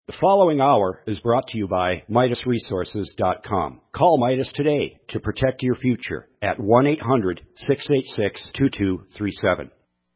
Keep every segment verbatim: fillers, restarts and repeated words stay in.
The following hour is brought to you by Midas Resources dot com. Call Midas today to protect your future at one eight hundred, six eight six, two two three seven.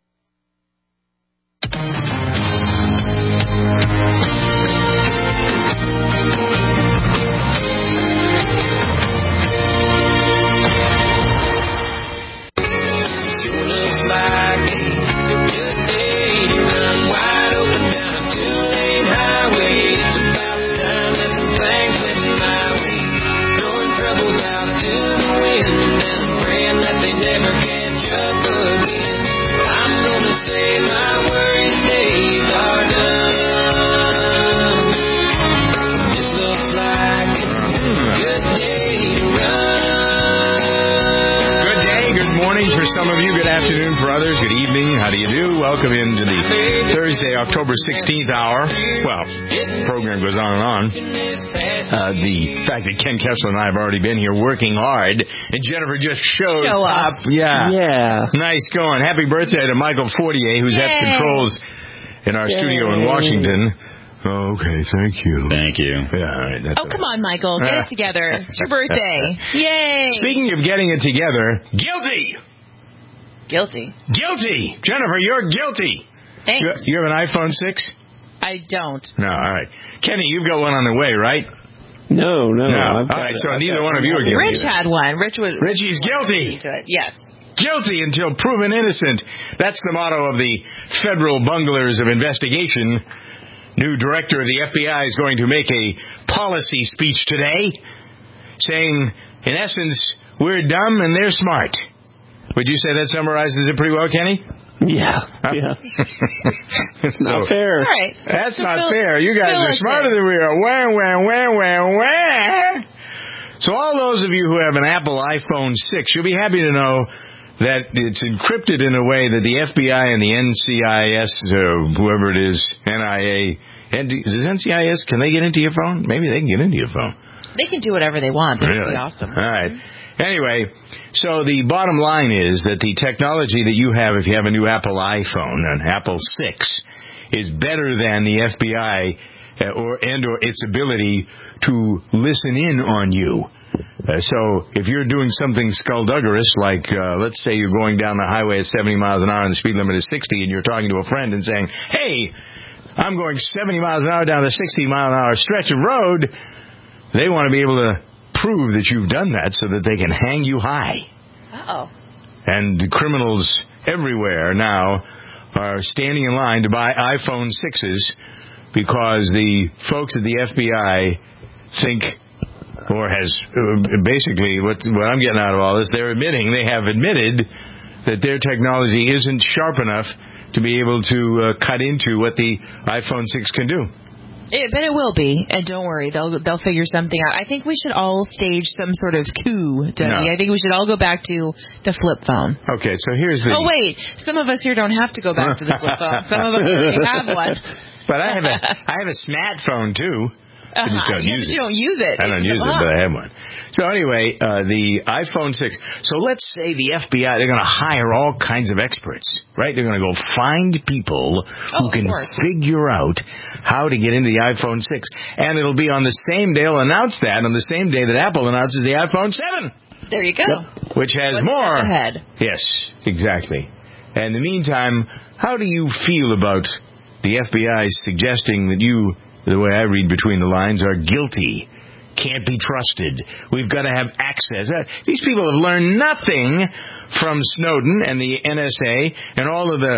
Some of you, good afternoon. For others, good evening. How do you do? Welcome into the Thursday, October sixteenth hour. Well, the program goes on and on. Uh, the fact that Ken Kessler and I have already been here working hard, and Jennifer just shows Show up. up. Yeah. Yeah. Nice going. Happy birthday to Michael Fortier, who's Yay. at controls in our Yay. studio in Washington. Oh, okay, thank you. Thank you. Yeah, all right, that's oh, come on, Michael. Get it together. It's your birthday. Yay. Speaking of getting it together, guilty. Guilty. Guilty! Jennifer, you're guilty. Thanks. You, you have an iPhone six? I don't. No, all right. Kenny, you've got one on the way, right? No, no. No. I've All right, so neither one of you are guilty. Rich had one. Rich was. Richie's guilty. To it. Yes. Guilty until proven innocent. That's the motto of the Federal Bunglers of Investigation. New director of the F B I is going to make a policy speech today saying, in essence, we're dumb and they're smart. Would you say that summarizes it pretty well, Kenny? Yeah, yeah. Not so, fair. All right. That's So not Phil, fair. You guys Phil are smarter than we are. Wah, wah, wah, wah, wah. So all those of you who have an Apple iPhone six, you'll be happy to know that it's encrypted in a way that the F B I and the N C I S, or whoever it is, N I A, does N C I S, can they get into your phone? Maybe they can get into your phone. They can do whatever they want. That'd Really? be awesome. All right. Anyway, so the bottom line is that the technology that you have, if you have a new Apple iPhone, an Apple six, is better than the F B I uh, or and or its ability to listen in on you. Uh, so if you're doing something skullduggerous, like uh, let's say you're going down the highway at seventy miles an hour and the speed limit is sixty, and you're talking to a friend and saying, "Hey, I'm going seventy miles an hour down a sixty mile an hour stretch of road," they want to be able to prove that you've done that so that they can hang you high. Uh-oh. And criminals everywhere now are standing in line to buy iPhone sixes because the folks at the F B I think, or has basically, what, what I'm getting out of all this, they're admitting, they have admitted that their technology isn't sharp enough to be able to uh, cut into what the iPhone six can do. It, but it will be, and don't worry, they'll they'll figure something out. I think we should all stage some sort of coup, Dougie. No. I think we should all go back to the flip phone. Okay, so here's the... Oh, wait. Some of us here don't have to go back to the flip phone. Some of us already have one. But I have a I have a smartphone, too. I just don't yeah, use but it. you don't use it. I don't It's use it, hot. but I have one. So anyway, uh, the iPhone six. So let's say the F B I, they're going to hire all kinds of experts, right? They're going to go find people Oh, who can figure out how to get into the iPhone six. And it'll be on the same day, they'll announce that on the same day that Apple announces the iPhone seven. There you go. Yep. Which has One more. step ahead. Yes, exactly. And in the meantime, how do you feel about the F B I suggesting that you, the way I read between the lines, are guilty, can't be trusted, we've got to have access? Uh, these people have learned nothing from Snowden and the N S A and all of the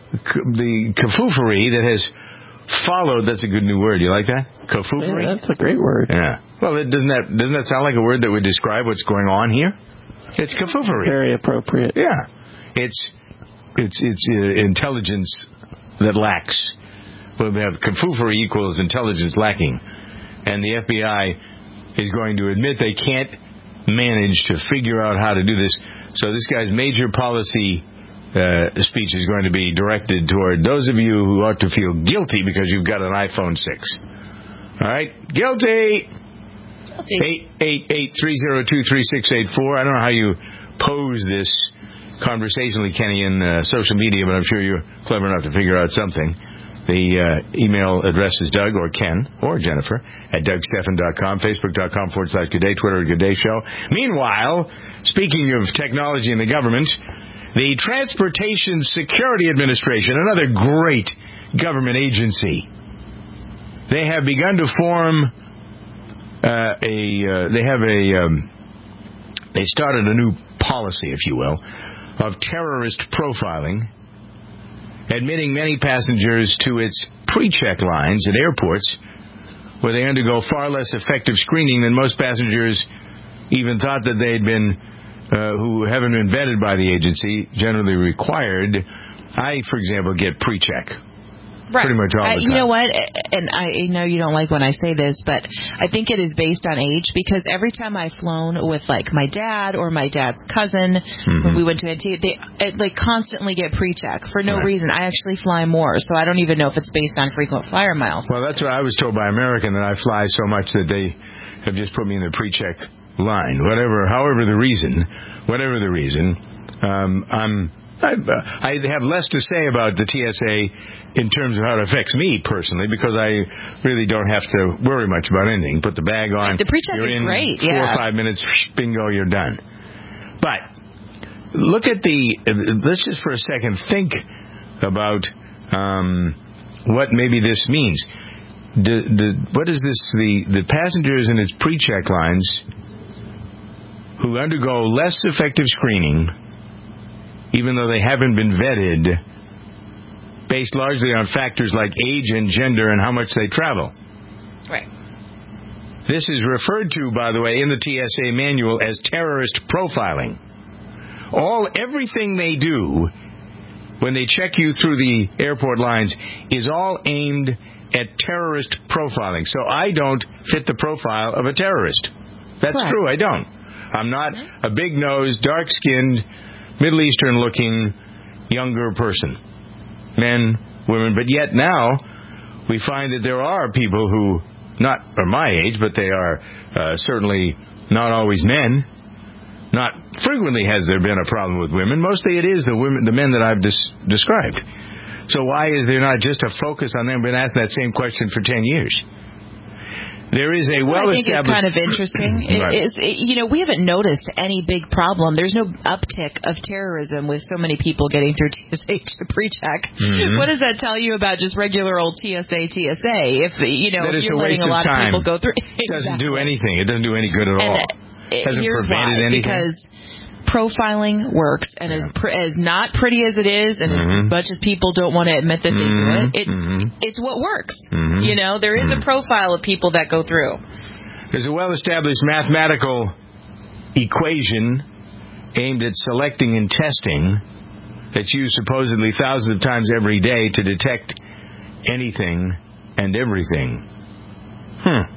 the cafoofery that has followed. That's a good new word. You like that? Cafoofery? Yeah, that's a great word. Yeah. Well, it, doesn't that doesn't that sound like a word that would describe what's going on here? It's cafoofery. Very appropriate. Yeah. It's it's it's uh, intelligence that lacks. Well, we have cafoofery equals intelligence lacking. And the F B I is going to admit they can't manage to figure out how to do this. So this guy's major policy uh, speech is going to be directed toward those of you who ought to feel guilty because you've got an iPhone six. All right? Guilty! eight eight eight, three oh two, three six eight four. I don't know how you pose this conversationally, Kenny, in uh, social media, but I'm sure you're clever enough to figure out something. The uh, email address is Doug or Ken or Jennifer at Doug Stephan dot com, Facebook.com forward slash Good Day, Twitter at Good Day Show. Meanwhile, speaking of technology in the government, the Transportation Security Administration, another great government agency, they have begun to form uh, a, uh, they have a, um, they started a new policy, if you will, of terrorist profiling, admitting many passengers to its pre-check lines at airports, where they undergo far less effective screening than most passengers even thought that they'd been, uh, who haven't been vetted by the agency, generally required. I, for example, get pre-check. Right. Pretty much all the I, time. You know what? And I know you don't like when I say this, but I think it is based on age, because every time I've flown with, like, my dad or my dad's cousin, mm-hmm. when we went to Antigua, they it, like constantly get pre-check for no right. reason. I actually fly more, so I don't even know if it's based on frequent flyer miles. Well, that's what I was told by American, that I fly so much that they have just put me in the pre-check line. Whatever, however the reason, whatever the reason, um, I'm... I, I have less to say about the T S A in terms of how it affects me personally, because I really don't have to worry much about anything. Put the bag on, right, the pre-check you're is in great. four yeah. or five minutes, bingo, you're done. But look at the, let's just for a second think about um, what maybe this means. The, the, what is this? The, the passengers in its pre-check lines who undergo less effective screening, even though they haven't been vetted, based largely on factors like age and gender and how much they travel. Right. This is referred to, by the way, in the T S A manual as terrorist profiling. All, everything they do when they check you through the airport lines is all aimed at terrorist profiling. So I don't fit the profile of a terrorist. That's Correct. True, I don't. I'm not a big-nosed, dark-skinned, Middle Eastern-looking, younger person. Men, women. But yet now, we find that there are people who, not are my age, but they are uh, certainly not always men. Not frequently has there been a problem with women. Mostly it is the women, the men that I've dis- described. So why is there not just a focus on them? I've been asked that same question for ten years. There is a well-established... I think it's kind of interesting. It right. is, it, you know, we haven't noticed any big problem. There's no uptick of terrorism with so many people getting through T S A to pre-check. Mm-hmm. What does that tell you about just regular old T S A, T S A? If, you know, that if you're letting a lot of, of people go through... It doesn't do anything. It doesn't do any good at all. It hasn't here's prevented why, anything. Because profiling works, and yeah. as pr- as not pretty as it is, and mm-hmm. as much as people don't want to admit that they mm-hmm. do it, it mm-hmm. it's what works. Mm-hmm. You know, there is mm-hmm. a profile of people that go through. There's a well-established mathematical equation aimed at selecting and testing that's used supposedly thousands of times every day to detect anything and everything. Hmm.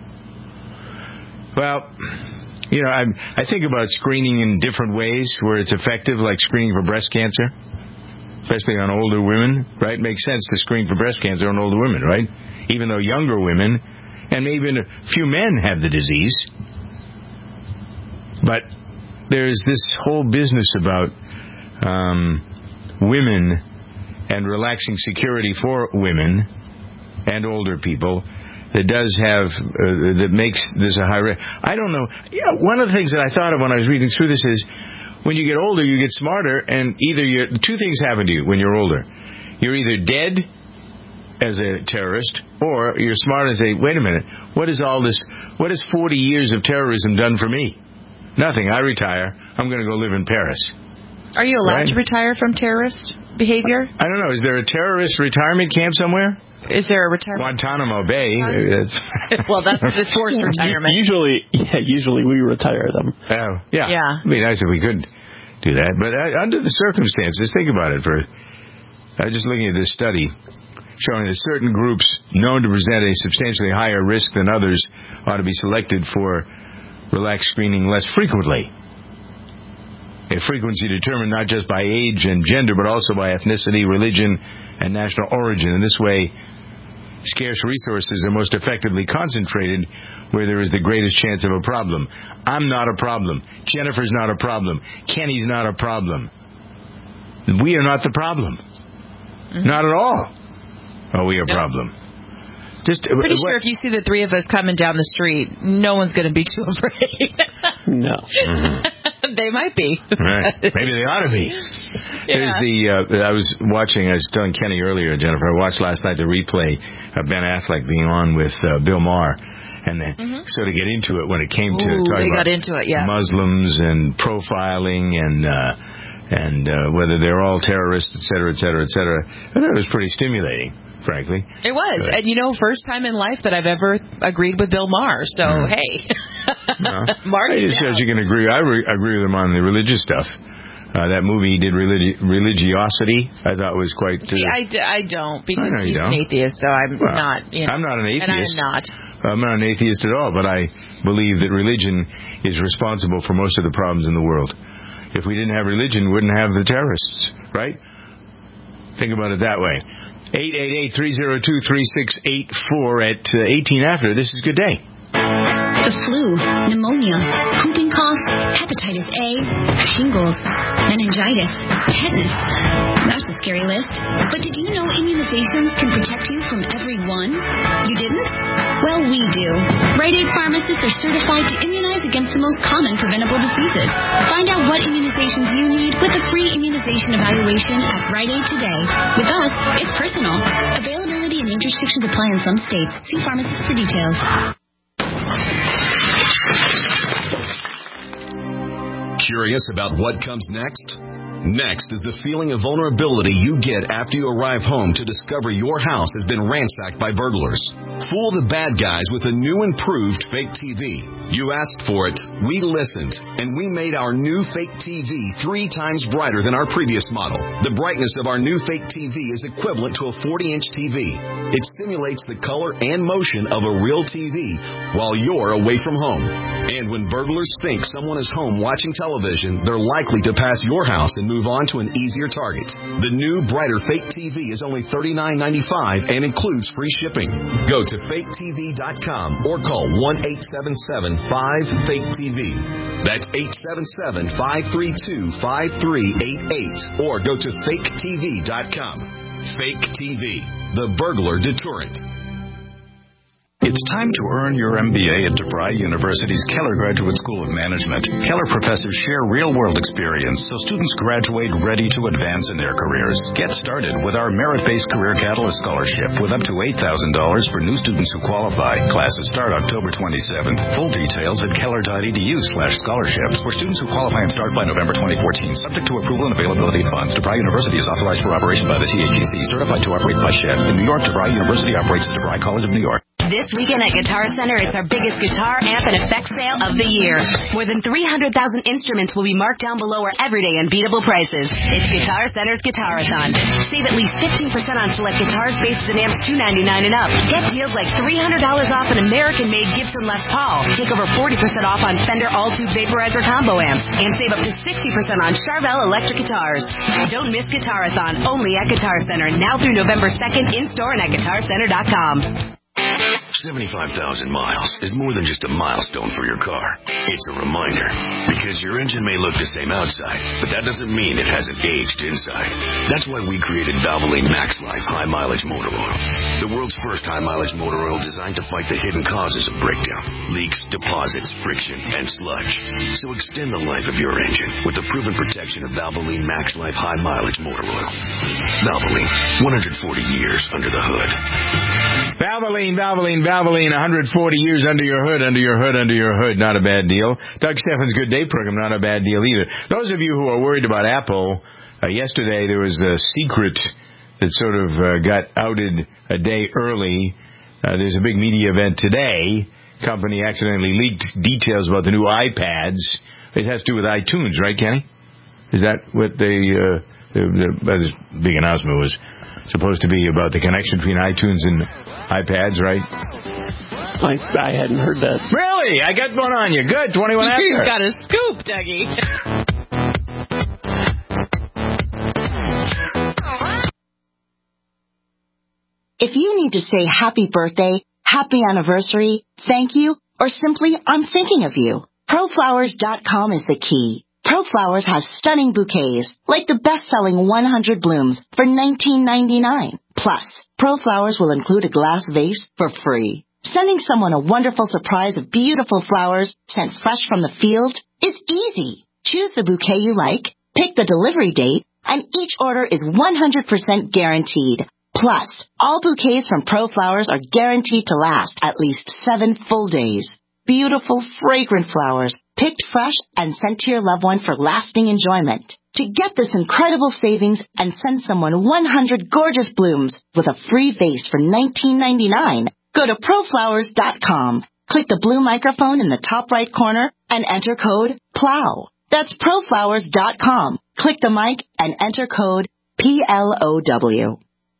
Well, you know, I, I think about screening in different ways where it's effective, like screening for breast cancer, especially on older women, right? It makes sense to screen for breast cancer on older women, right? Even though younger women, and maybe even a few men have the disease. But there's this whole business about um, women and relaxing security for women and older people that does have, uh, that makes this a high risk. I don't know. Yeah, one of the things that I thought of when I was reading through this is, when you get older, you get smarter, and either you're, two things happen to you when you're older. You're either dead as a terrorist, or you're smart and say, wait a minute, what is all this, what has forty years of terrorism done for me? Nothing. I retire. I'm going to go live in Paris. Are you allowed right? to retire from terrorist behavior? I don't know. Is there a terrorist retirement camp somewhere? Is there a retirement? Guantanamo Bay. That's well, that's it's forced retirement. Usually, yeah, usually we retire them. Oh, yeah. Yeah. It'd be nice if we could do that. But uh, under the circumstances, think about it. For I was just looking at this study showing that certain groups known to present a substantially higher risk than others ought to be selected for relaxed screening less frequently. A frequency determined not just by age and gender, but also by ethnicity, religion, and national origin. In this way, scarce resources are most effectively concentrated where there is the greatest chance of a problem. I'm not a problem. Jennifer's not a problem. Kenny's not a problem. We are not the problem. Mm-hmm. Not at all. Are we a nope. problem? Just uh, pretty what? sure if you see the three of us coming down the street, no one's going to be too afraid. No. Mm-hmm. They might be. Right. Maybe they ought to be. Yeah. There's the. Uh, I was watching. I was telling Kenny earlier, Jennifer. I watched last night the replay of Ben Affleck being on with uh, Bill Maher, and then mm-hmm. sort of get into it when it came to Ooh, talking they about got into it, yeah. Muslims and profiling and uh, and uh, whether they're all terrorists, et cetera, et cetera, et cetera. I thought it was pretty stimulating. Frankly, it was, Good. And you know, first time in life that I've ever agreed with Bill Maher. So mm. hey, no. Mark I just said you can agree. I re- agree with him on the religious stuff. Uh, that movie he did religi- religiosity. I thought was quite. Uh, See, I, d- I don't because I he's don't. an atheist, so I'm well, not. You know, I'm not an atheist. And I'm not. I'm not an atheist at all, but I believe that religion is responsible for most of the problems in the world. If we didn't have religion, we wouldn't have the terrorists, right? Think about it that way. eight eight eight, three oh two, three six eight four at uh, eighteen after. This is Good Day. The flu, pneumonia, whooping cough, hepatitis A, shingles, meningitis, tetanus. That's a scary list. But did you know immunizations can protect you from every one? You didn't? Well, we do. Rite Aid pharmacists are certified to immunize against the most common preventable diseases. Find out what immunizations you need with a free immunization evaluation at Rite Aid today. With us, it's personal. Availability and age restrictions apply in some states. See pharmacist for details. Curious about what comes next? Next is the feeling of vulnerability you get after you arrive home to discover your house has been ransacked by burglars. Fool the bad guys with a new improved fake T V. You asked for it, we listened, and we made our new fake T V three times brighter than our previous model. The brightness of our new fake T V is equivalent to a forty-inch T V. It simulates the color and motion of a real T V while you're away from home. And when burglars think someone is home watching television, they're likely to pass your house and move on to an easier target. The new, brighter fake T V is only thirty-nine ninety-five and includes free shipping. Go to fake T V dot com or call one eight seven seven five fake T V. That's eight seven seven, five three two, five three eight eight or go to fake T V dot com. Fake T V, the burglar deterrent. It's time to earn your M B A at DeVry University's Keller Graduate School of Management. Keller professors share real-world experience, so students graduate ready to advance in their careers. Get started with our merit-based Career Catalyst Scholarship with up to eight thousand dollars for new students who qualify. Classes start October twenty-seventh. Full details at keller.edu slash scholarships for students who qualify and start by November twenty fourteen, subject to approval and availability of funds. DeVry University is authorized for operation by the T A G C, certified to operate by S H E D. In New York, DeVry University operates the DeVry College of New York. This weekend at Guitar Center, it's our biggest guitar, amp, and effects sale of the year. More than three hundred thousand instruments will be marked down below our everyday unbeatable prices. It's Guitar Center's Guitarathon. Save at least fifteen percent on select guitars, basses, and amps, two ninety-nine and up. Get deals like three hundred dollars off an American-made Gibson Les Paul. Take over forty percent off on Fender All-Tube Vaporizer combo amps. And save up to sixty percent on Charvel electric guitars. Don't miss Guitarathon, only at Guitar Center. Now through November second, in-store and at guitar center dot com. seventy-five thousand miles is more than just a milestone for your car. It's a reminder, because your engine may look the same outside, but that doesn't mean it hasn't aged inside. That's why we created Valvoline Max Life High Mileage Motor Oil, the world's first high mileage motor oil designed to fight the hidden causes of breakdown, leaks, deposits, friction, and sludge. So extend the life of your engine with the proven protection of Valvoline Max Life High Mileage Motor Oil. Valvoline, one hundred forty years under the hood. Valvoline, Valvoline, Valvoline, one hundred forty years under your hood, under your hood, under your hood. Not a bad deal. Doug Steffens' Good Day program, not a bad deal either. Those of you who are worried about Apple, uh, yesterday there was a secret that sort of uh, got outed a day early. Uh, there's a big media event today. Company accidentally leaked details about the new iPads. It has to do with iTunes, right, Kenny? Is that what they, uh, the, the, uh, this big announcement was supposed to be about the connection between iTunes and iPads, right? I, I hadn't heard that. Really? I got one on you. Good. twenty-one after. You got a scoop, Dougie. If you need to say happy birthday, happy anniversary, thank you, or simply I'm thinking of you, ProFlowers dot com is the key. ProFlowers has stunning bouquets, like the best-selling one hundred blooms for nineteen ninety-nine. Plus, ProFlowers will include a glass vase for free. Sending someone a wonderful surprise of beautiful flowers sent fresh from the field is easy. Choose the bouquet you like, pick the delivery date, and each order is one hundred percent guaranteed. Plus, all bouquets from ProFlowers are guaranteed to last at least seven full days. Beautiful, fragrant flowers, picked fresh and sent to your loved one for lasting enjoyment. To get this incredible savings and send someone one hundred gorgeous blooms with a free vase for nineteen ninety-nine, go to proflowers dot com. Click the blue microphone in the top right corner and enter code PLOW. That's proflowers dot com. Click the mic and enter code P L O W.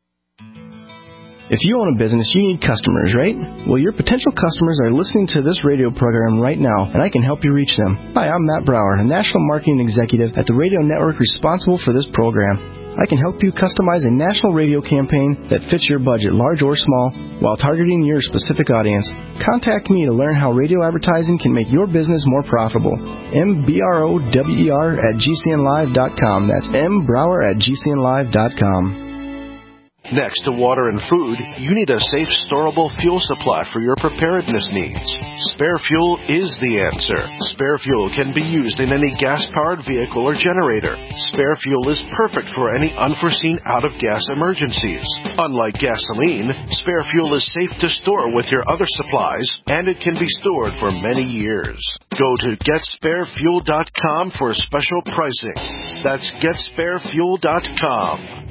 If you own a business, you need customers, right? Well, your potential customers are listening to this radio program right now, and I can help you reach them. Hi, I'm Matt Brower, a National Marketing Executive at the radio network responsible for this program. I can help you customize a national radio campaign that fits your budget, large or small, while targeting your specific audience. Contact me to learn how radio advertising can make your business more profitable. M B R O W E R at G C N live dot com. That's M Brower at G C N live dot com. Next to water and food, you need a safe, storable fuel supply for your preparedness needs. Spare Fuel is the answer. Spare Fuel can be used in any gas-powered vehicle or generator. Spare Fuel is perfect for any unforeseen out-of-gas emergencies. Unlike gasoline, Spare Fuel is safe to store with your other supplies, and it can be stored for many years. Go to get spare fuel dot com for special pricing. That's get spare fuel dot com.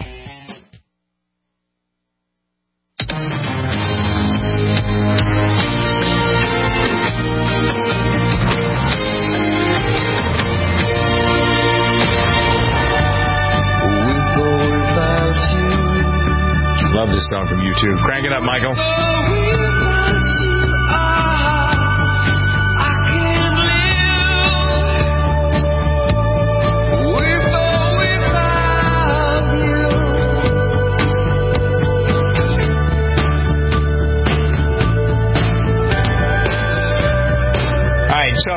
Love this song from U two. Crank it up, Michael. So,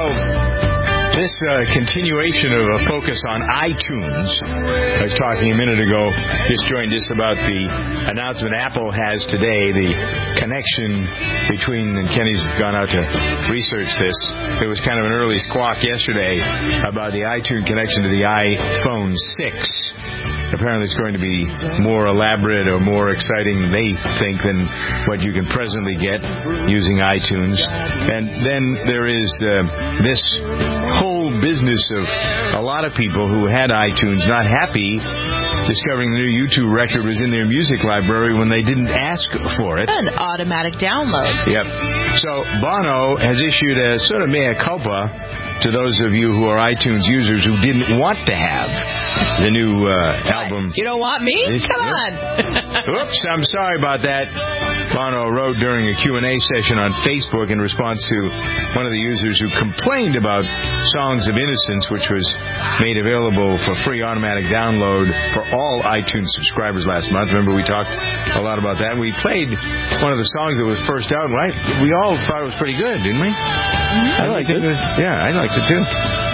this uh, continuation of a focus on iTunes, I was talking a minute ago, just joined us about the announcement Apple has today, the connection between, and Kenny's gone out to research this, there was kind of an early squawk yesterday about the iTunes connection to the iPhone six. Apparently it's going to be more elaborate or more exciting, they think, than what you can presently get using iTunes. And then there is uh, this whole business of a lot of people who had iTunes not happy discovering the new U two record was in their music library when they didn't ask for it. An automatic download. Yep. So Bono has issued a sort of mea culpa to those of you who are iTunes users who didn't want to have the new uh, album. You don't want me? Come on. Oops, I'm sorry about that. Bono wrote during a Q and A session on Facebook in response to one of the users who complained about Songs of Innocence, which was made available for free automatic download for all iTunes subscribers last month. Remember, we talked a lot about that. We played one of the songs that was first out, right? We all thought it was pretty good, didn't we? Mm-hmm. I liked it. Yeah, I liked it too.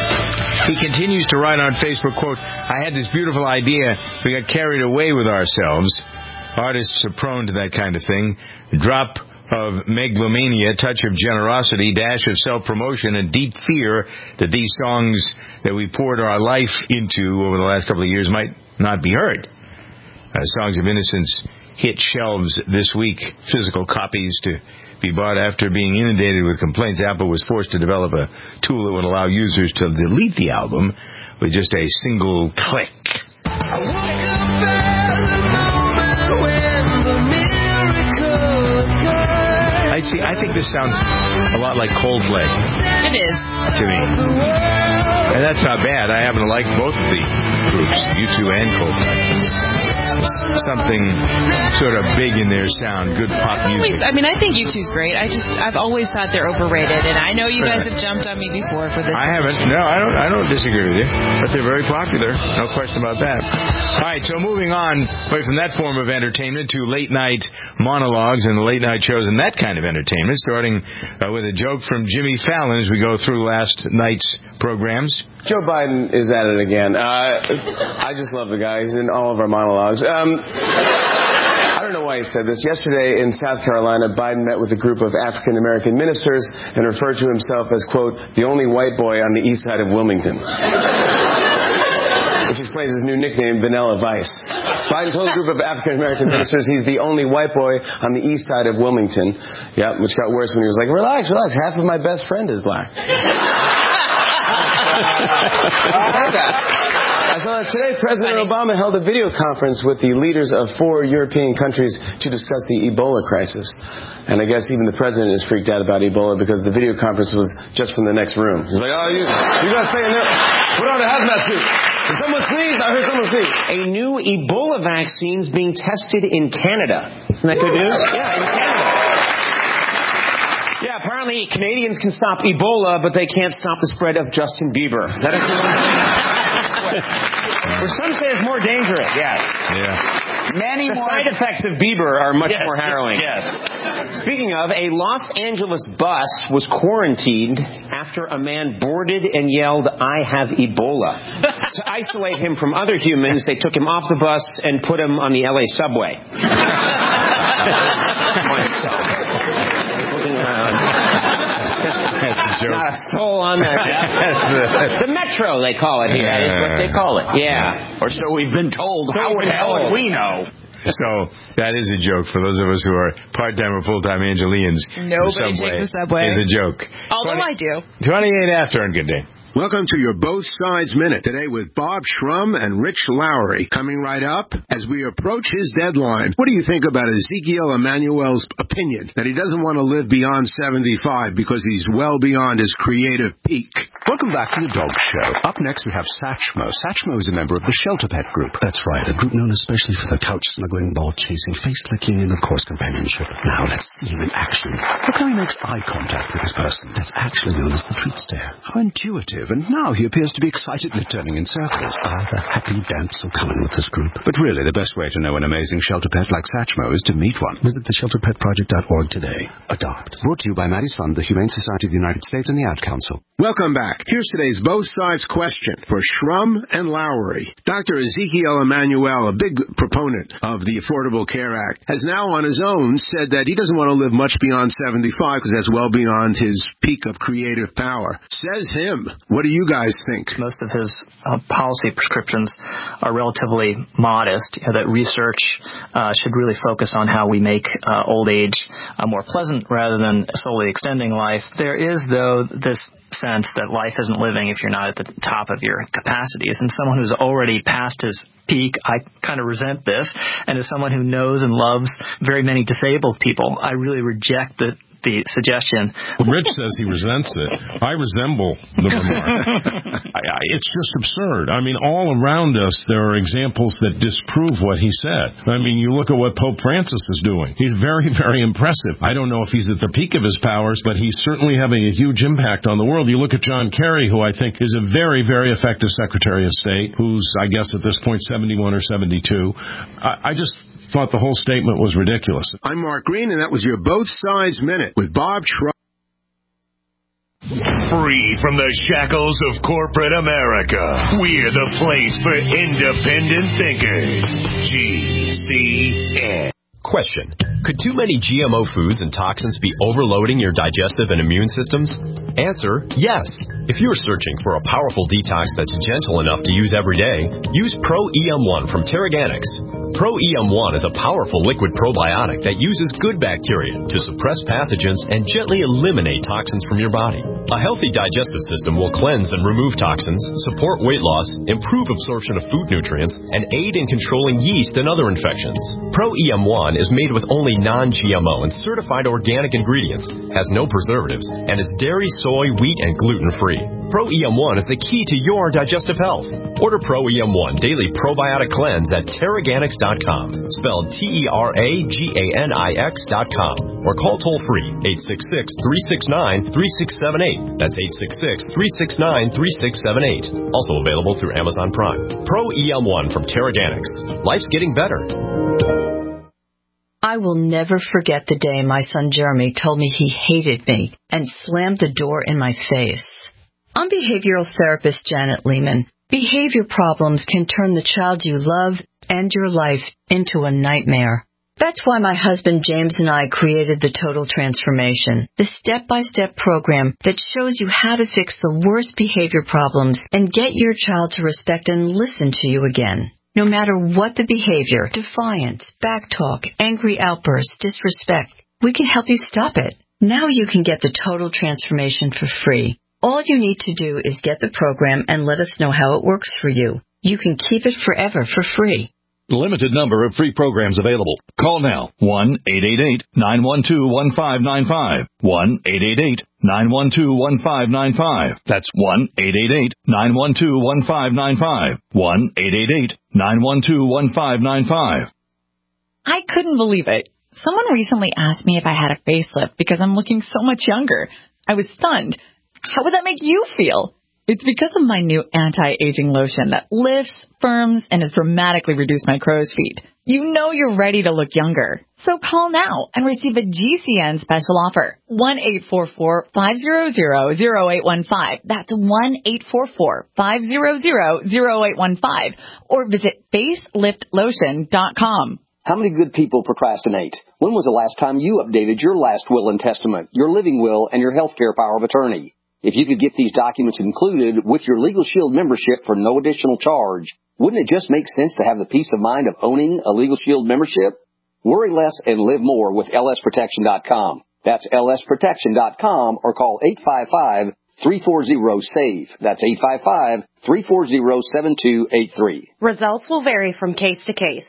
He continues to write on Facebook, quote, I had this beautiful idea. We got carried away with ourselves. Artists are prone to that kind of thing. Drop of megalomania, touch of generosity, dash of self-promotion, and deep fear that these songs that we poured our life into over the last couple of years might not be heard. Uh, Songs of Innocence hit shelves this week. Physical copies to be bought after being inundated with complaints. Apple was forced to develop a tool that would allow users to delete the album with just a single click. I see. I think this sounds a lot like Coldplay. It is. To me. And that's not bad. I happen to like both of the groups, U two and Coldplay. something sort of big in their sound, good pop music. I mean, I think U two's great. I just, I've always thought they're overrated, and I know you guys have jumped on me before for this. I haven't. No, I don't. I don't disagree with you. But they're very popular. No question about that. All right. So moving on away from that form of entertainment to late night monologues and late night shows and that kind of entertainment. Starting uh, with a joke from Jimmy Fallon as we go through last night's programs. Joe Biden is at it again. Uh, I just love the guy. He's in all of our monologues. Um, I don't know why he said this. Yesterday in South Carolina, Biden met with a group of African-American ministers and referred to himself as, quote, the only white boy on the east side of Wilmington. Which explains his new nickname, Vanilla Vice. Biden told a group of African-American ministers he's the only white boy on the east side of Wilmington. Yeah, which got worse when he was like, relax, relax, half of my best friend is black. I saw that today President Obama held a video conference with the leaders of four European countries to discuss the Ebola crisis. And I guess even the president is freaked out about Ebola because the video conference was just from the next room. He's like, oh, you, you guys stay in there. Put on a hazmat suit. Did someone sneeze? I heard someone sneeze. A new Ebola vaccine is being tested in Canada. Isn't that good news? Yeah, in Canada. Yeah, apparently Canadians can stop Ebola, but they can't stop the spread of Justin Bieber. That is For some say it's more dangerous, yes. Yeah. Many the more side effects of Bieber are much yes, more harrowing. Yes. Speaking of, a Los Angeles bus was quarantined after a man boarded and yelled, I have Ebola. To isolate him from other humans, they took him off the bus and put him on the L A subway. Looking around. That's a joke. Not a soul on that. The Metro, they call it here. Yeah. That's what they call it. Yeah. Or so we've been told. So How the hell would we know? So that is a joke for those of us who are part-time or full-time Angelians. Nobody the takes the subway. It's a joke. Although I do. twenty-eight after on Good Day. Welcome to your Both Sides Minute, today with Bob Shrum and Rich Lowry. Coming right up, as we approach his deadline, what do you think about Ezekiel Emanuel's opinion that he doesn't want to live beyond seventy-five because he's well beyond his creative peak? Welcome back to the Dog Show. Up next, we have Satchmo. Satchmo is a member of the Shelter Pet Group. That's right, a group known especially for the couch-snuggling, ball-chasing, face-licking, and, of course, companionship. Now, let's see him in action. Look how he makes eye contact with this person. That's actually known as the treat stare. How intuitive. And now he appears to be excitedly turning in circles. Ah, the happy dance will come in with this group. But really, the best way to know an amazing shelter pet like Satchmo is to meet one. Visit the shelter pet project dot org today. Adopt. Brought to you by Maddie's Fund, the Humane Society of the United States, and the Ad Council. Welcome back. Here's today's Both Sides question for Shrum and Lowry. Doctor Ezekiel Emanuel, a big proponent of the Affordable Care Act, has now on his own said that he doesn't want to live much beyond seventy-five because that's well beyond his peak of creative power. Says him. What do you guys think? Most of his uh, policy prescriptions are relatively modest. You know, that research uh, should really focus on how we make uh, old age uh, more pleasant rather than solely extending life. There is, though, this sense that life isn't living if you're not at the top of your capacities. And someone who's already past his peak, I kind of resent this. And as someone who knows and loves very many disabled people, I really reject the the suggestion. Rich says he resents it. I resemble the remark. I, I, it's just absurd. I mean, all around us, there are examples that disprove what he said. I mean, you look at what Pope Francis is doing. He's very, very impressive. I don't know if he's at the peak of his powers, but he's certainly having a huge impact on the world. You look at John Kerry, who I think is a very, very effective Secretary of State, who's, I guess, at this point, seventy-one or seventy-two. I, I just thought the whole statement was ridiculous. I'm Mark Green, and that was your Both Sides Minute with Bob Shrum. Free from the shackles of corporate America, we're the place for independent thinkers. G C N. Question. Could too many G M O foods and toxins be overloading your digestive and immune systems? Answer, yes. If you're searching for a powerful detox that's gentle enough to use every day, use Pro E M one from Terraganics. Pro E M one is a powerful liquid probiotic that uses good bacteria to suppress pathogens and gently eliminate toxins from your body. A healthy digestive system will cleanse and remove toxins, support weight loss, improve absorption of food nutrients, and aid in controlling yeast and other infections. Pro E M one is made with only non-G M O and certified organic ingredients, has no preservatives, and is dairy, soy, wheat, and gluten-free. Pro E M one is the key to your digestive health. Order Pro E M one Daily Probiotic Cleanse at Teraganix dot com, spelled T E R A G A N I X dot com, or call toll-free eight six six, three six nine, three six seven eight. That's eight six six, three six nine, three six seven eight. Also available through Amazon Prime. Pro E M one from Teraganix. Life's getting better. I will never forget the day my son Jeremy told me he hated me and slammed the door in my face. I'm behavioral therapist Janet Lehman. Behavior problems can turn the child you love and your life into a nightmare. That's why my husband James and I created the Total Transformation, the step-by-step program that shows you how to fix the worst behavior problems and get your child to respect and listen to you again. No matter what the behavior, defiance, backtalk, angry outbursts, disrespect, we can help you stop it. Now you can get the Total Transformation for free. All you need to do is get the program and let us know how it works for you. You can keep it forever for free. Limited number of free programs available. Call now. one eight eight eight, nine one two, one five nine five. one eight eight eight, nine one two, one five nine five. That's one eight eight eight, nine one two, one five nine five. one eight eight eight, nine one two, one five nine five. I couldn't believe it. Someone recently asked me if I had a facelift because I'm looking so much younger. I was stunned. How would that make you feel? It's because of my new anti-aging lotion that lifts, firms, and has dramatically reduced my crow's feet. You know you're ready to look younger. So call now and receive a G C N special offer. one eight four four, five hundred, zero eight one five. That's one eight four four, five hundred, zero eight one five. Or visit facelift lotion dot com. How many good people procrastinate? When was the last time you updated your last will and testament, your living will, and your healthcare power of attorney? If you could get these documents included with your Legal Shield membership for no additional charge, wouldn't it just make sense to have the peace of mind of owning a Legal Shield membership? Worry less and live more with L S protection dot com. That's L S protection dot com or call eight five five, three four zero, SAVE. That's eight five five, three four zero, seven two eight three. Results will vary from case to case.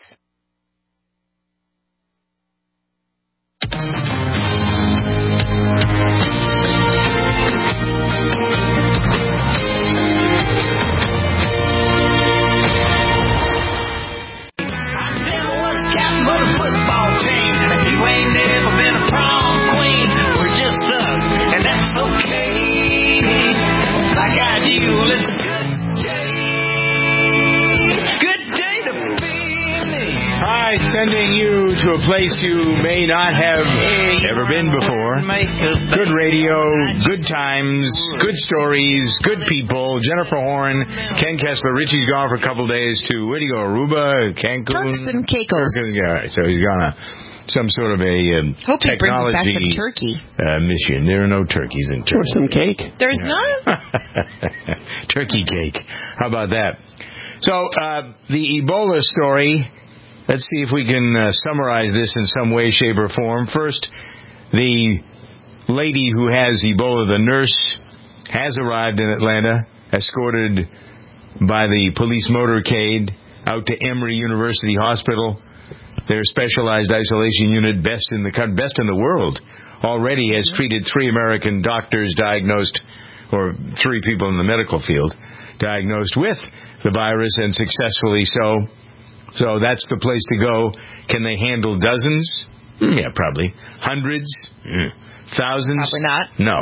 Sending you to a place you may not have ever been before. Good radio, good times, good stories, good people. Jennifer Horn, Ken Kessler. Richie's gone for a couple days to, where do you go, Aruba, Cancun? Turks and Caicos. Yeah, all right, so he's gone on some sort of a um, Hope he technology brings back some turkey. Uh, mission. There are no turkeys in Turkey. Or some cake. There's yeah. not? Turkey cake. How about that? So, uh, the Ebola story... Let's see if we can uh, summarize this in some way, shape, or form. First, the lady who has Ebola, the nurse, has arrived in Atlanta, escorted by the police motorcade out to Emory University Hospital. Their specialized isolation unit, best in the best in the world, already has treated three American doctors diagnosed, or three people in the medical field, diagnosed with the virus, and successfully so. So that's the place to go. Can they handle dozens? Mm, yeah, probably. Hundreds? Mm. Thousands? Probably not. No.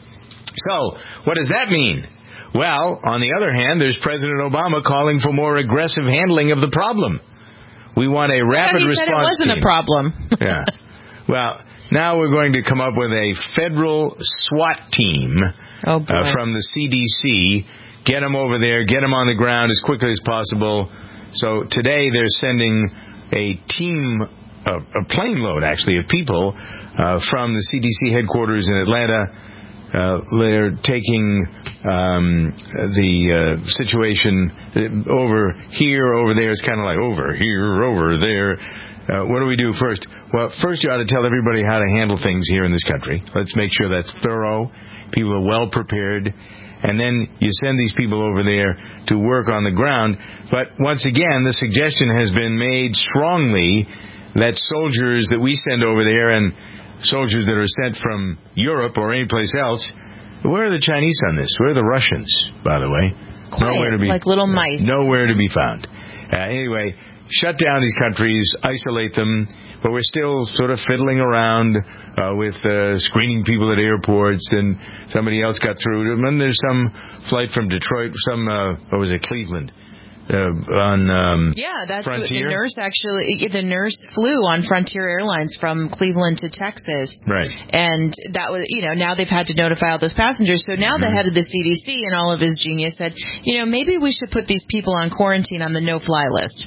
So, what does that mean? Well, on the other hand, there's President Obama calling for more aggressive handling of the problem. We want a rapid he response said it wasn't team. a problem. Yeah. Well, now we're going to come up with a federal SWAT team oh, boy. Uh, from the C D C. Get them over there. Get them on the ground as quickly as possible. So today they're sending a team, a, a plane load actually, of people uh, from the C D C headquarters in Atlanta. Uh, they're taking um, the uh, situation over here, over there. It's kind of like over here, over there. Uh, what do we do first? Well, first you ought to tell everybody how to handle things here in this country. Let's make sure that's thorough. People are well prepared. And then you send these people over there to work on the ground. But once again, the suggestion has been made strongly that soldiers that we send over there and soldiers that are sent from Europe or any place else, Where are the Chinese on this? Where are the Russians, by the way? Quiet, nowhere to be, like little mice. Nowhere to be found. Uh, anyway, shut down these countries, isolate them, but we're still sort of fiddling around uh, with uh, screening people at airports, and somebody else got through. And then there's some flight from Detroit, some, uh, what was it, Cleveland? Uh, on um, yeah, that's Frontier? what the nurse actually. The nurse flew on Frontier Airlines from Cleveland to Texas, right? And that was, you know, now they've had to notify all those passengers. So now mm-hmm. the head of the C D C and all of his genius said, you know, maybe we should put these people on quarantine on the no-fly list.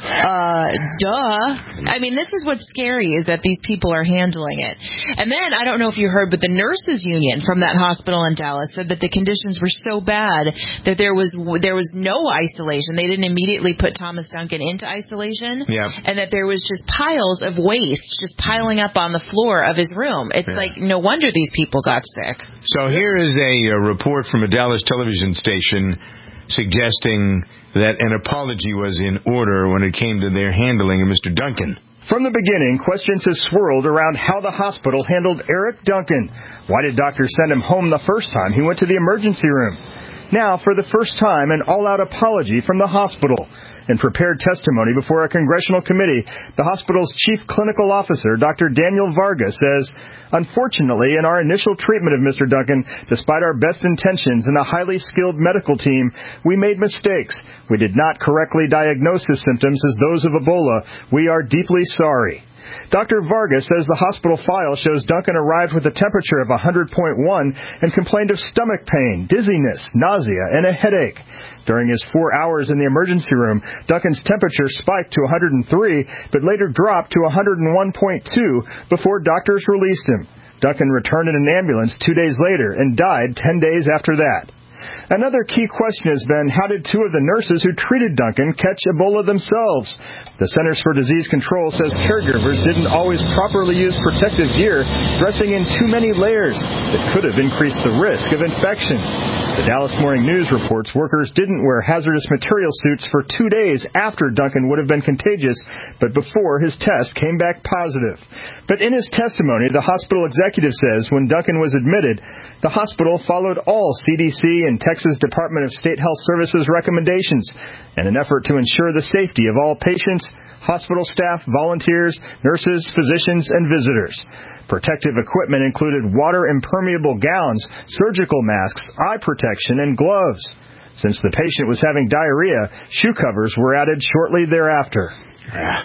Uh, duh. I mean, this is what's scary is that these people are handling it. And then I don't know if you heard, but the nurses union from that hospital in Dallas said that the conditions were so bad that there was there was no isolation. They didn't immediately put Thomas Duncan into isolation, yeah. and that there was just piles of waste just piling up on the floor of his room. It's yeah. like no wonder these people got sick. So here is a, a report from a Dallas television station suggesting that an apology was in order when it came to their handling of Mister Duncan. From the beginning, questions have swirled around how the hospital handled Eric Duncan. Why did doctors send him home the first time he went to the emergency room? Now, for the first time, an all-out apology from the hospital. In prepared testimony before a congressional committee, the hospital's chief clinical officer, Doctor Daniel Varga, says, unfortunately, in our initial treatment of Mister Duncan, despite our best intentions and a highly skilled medical team, we made mistakes. We did not correctly diagnose his symptoms as those of Ebola. We are deeply sorry. Doctor Varga says the hospital file shows Duncan arrived with a temperature of one hundred point one and complained of stomach pain, dizziness, nausea, and a headache. During his four hours in the emergency room, Duncan's temperature spiked to one hundred three, but later dropped to one hundred one point two before doctors released him. Duncan returned in an ambulance two days later and died ten days after that. Another key question has been, how did two of the nurses who treated Duncan catch Ebola themselves? The Centers for Disease Control says caregivers didn't always properly use protective gear, dressing in too many layers that could have increased the risk of infection. The Dallas Morning News reports workers didn't wear hazardous material suits for two days after Duncan would have been contagious, but before his test came back positive. But in his testimony, the hospital executive says when Duncan was admitted, the hospital followed all C D C and Texas Department of State Health Services recommendations in an effort to ensure the safety of all patients, hospital staff, volunteers, nurses, physicians, and visitors. Protective equipment included water-impermeable gowns, surgical masks, eye protection, and gloves. Since the patient was having diarrhea, shoe covers were added shortly thereafter. Ah,